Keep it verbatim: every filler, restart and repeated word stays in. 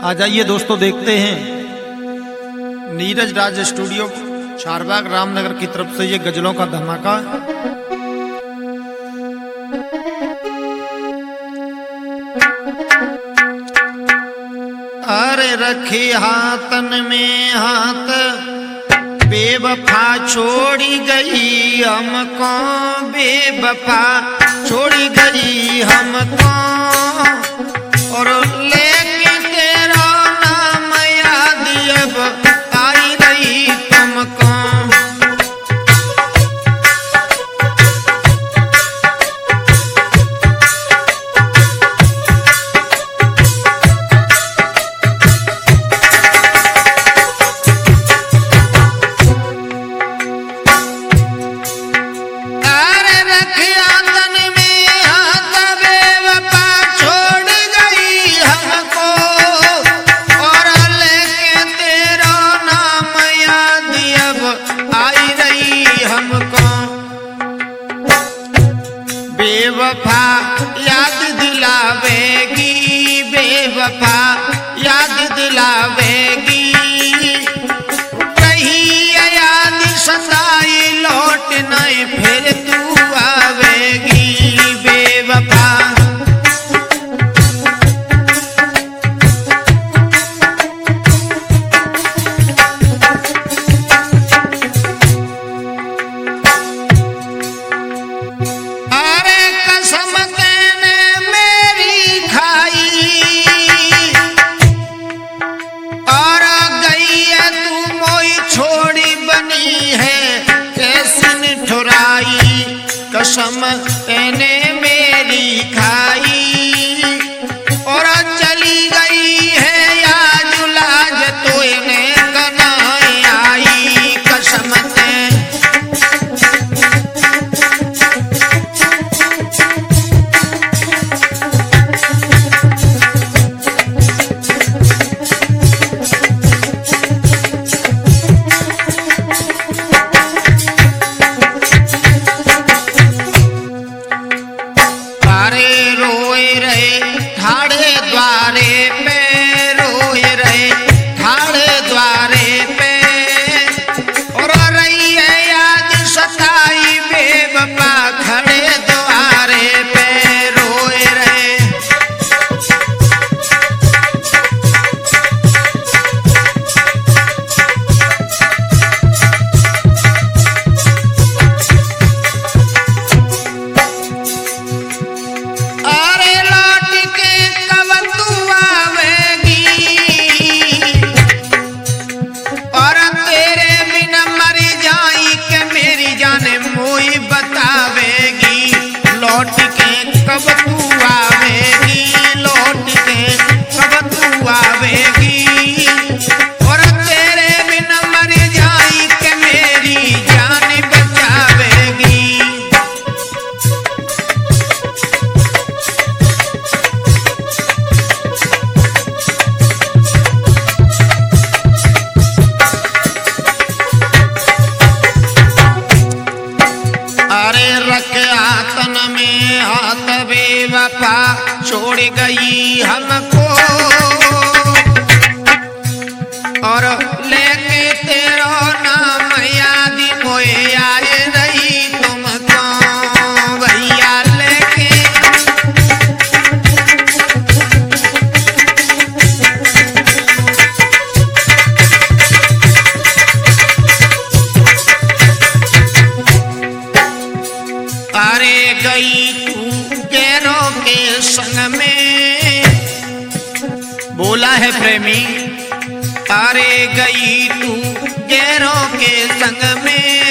आ जाइए दोस्तों, देखते हैं नीरज राज स्टूडियो चारबाग रामनगर की तरफ से ये गजलों का धमाका। अरे रखी हाथन में हाथ, बेवफा छोड़ी गई हमको, बेवफा छोड़ी गई हमको, और लेके तेरा नाम याद अब आई रही तुमको। बेवफा याद दिलावेगी, बेवफा याद दिलावेगी, कहीं याद सताई लौट नहीं फिर तू आवेगी। बेवफा कसम तेने मेरी खाई, और चली गई है याद लाज तो इन्हें कनाई आई। कसम ते लौट के कब तू आवेगी, लौट के कब तू आवेगी, और तेरे बिन मर जाई के मेरी जान बचावेगी। अरे रख आतन में हाथ, बेवफा छोड़ गई हमको, और लेके तेरा नाम याद मोए आए रही तुमको। भैया लेके अरे गई तू गैरों के संग में, बोला है प्रेमी। अरे गई तू गैरों के संग में,